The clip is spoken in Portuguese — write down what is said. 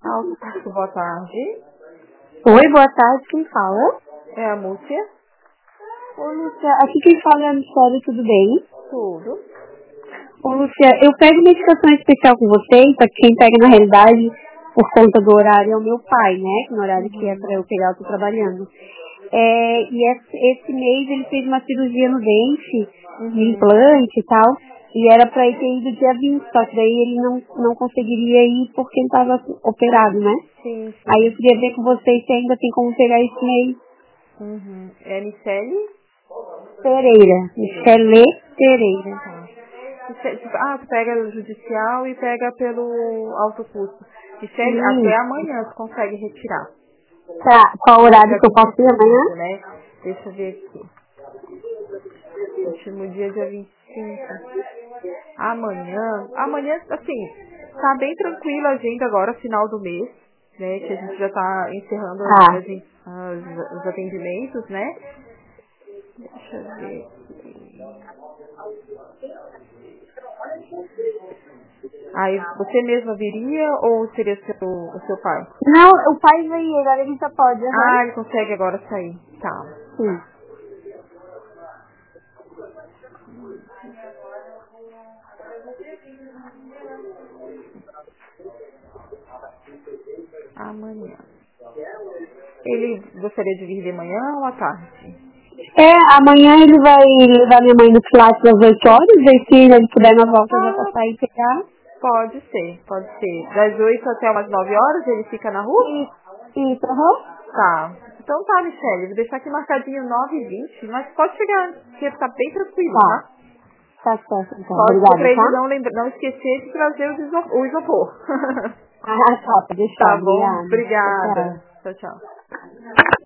Alto, boa tarde. Oi, boa tarde, quem fala? É a Múcia? Ô, Lúcia, aqui quem fala é a Michelle, tudo bem? Tudo. Ô, Lúcia, eu pego medicação especial com vocês, só que quem pega na realidade, por conta do horário, é o meu pai, né? No horário que é pra eu pegar, eu tô trabalhando. Esse mês ele fez uma cirurgia no dente, de implante e tal, e era pra ele ter ido dia 20, só que daí ele não conseguiria ir porque ele tava operado, né? Sim. Aí eu queria ver com vocês se ainda tem como pegar esse mês. É a Michele? Pereira. Michele Pereira. Tu pega o judicial e pega pelo alto custo. Michele, até Sim. amanhã tu consegue retirar. Tá. Qual horário Já que eu que posso ir amanhã? precisa, né? Deixa eu ver aqui. Último dia 25. Amanhã, assim, tá bem tranquila a agenda agora, final do mês, né? Que a gente já tá encerrando Tá. os atendimentos, né? Deixa eu ver. Aí você mesma viria ou seria o seu pai? Não, o pai veio, agora ele já pode, aham. Ah, ele consegue agora sair. Tá. Sim. Amanhã. Ele gostaria de vir de manhã ou à tarde? Amanhã ele vai levar minha mãe no Pilates às 8 horas, e se ele puder na volta já pra sair e pegar. Pode ser, pode ser. Das 8 até umas 9 horas ele fica na rua? Isso, aham. Tá. Então tá, Michele, vou deixar aqui marcadinho 9h20, mas pode chegar antes, porque tá bem tranquilo, Tá. tá? Tá certo, então. Pode ser pra Obrigada, ele tá? não esquecer de trazer o isopor. Ah, tá. Pode deixar. Tá bom? Obrigada. Tchau, Obrigada. tchau. Tchau, tchau.